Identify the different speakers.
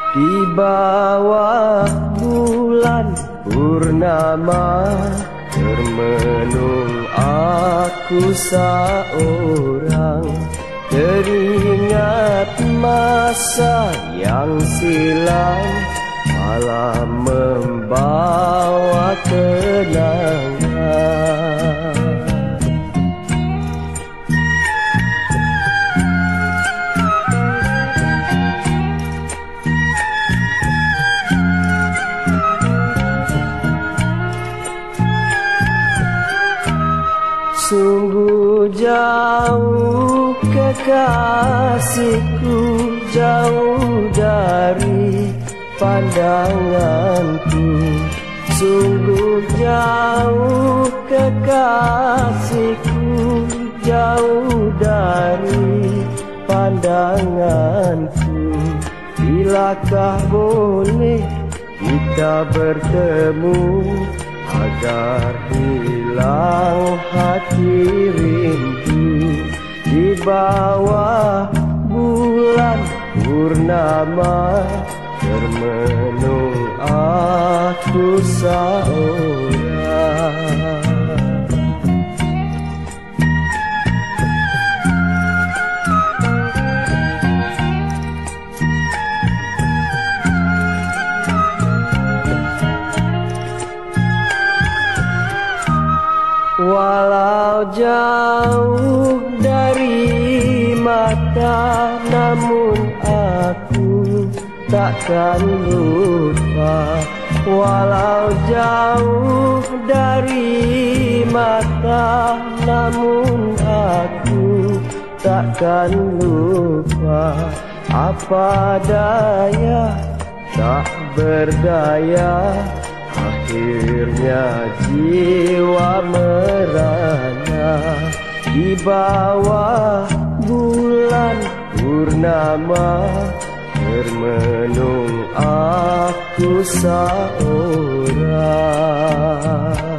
Speaker 1: Di bawah bulan purnama termenung aku seorang, teringat masa yang silam, malah membawa kenangan. Sungguh jauh kekasihku, jauh dari pandanganku. Sungguh jauh kekasihku, jauh dari pandanganku. Bilakah boleh kita bertemu agar hilang hati rindu? Di bawah bulan purnama termenung aku seorang. Walau jauh dari mata, namun aku takkan lupa. Walau jauh dari mata, namun aku takkan lupa. Apa daya, tak berdaya, akhirnya jiwa merana. Di bawah bulan purnama termenung aku seorang.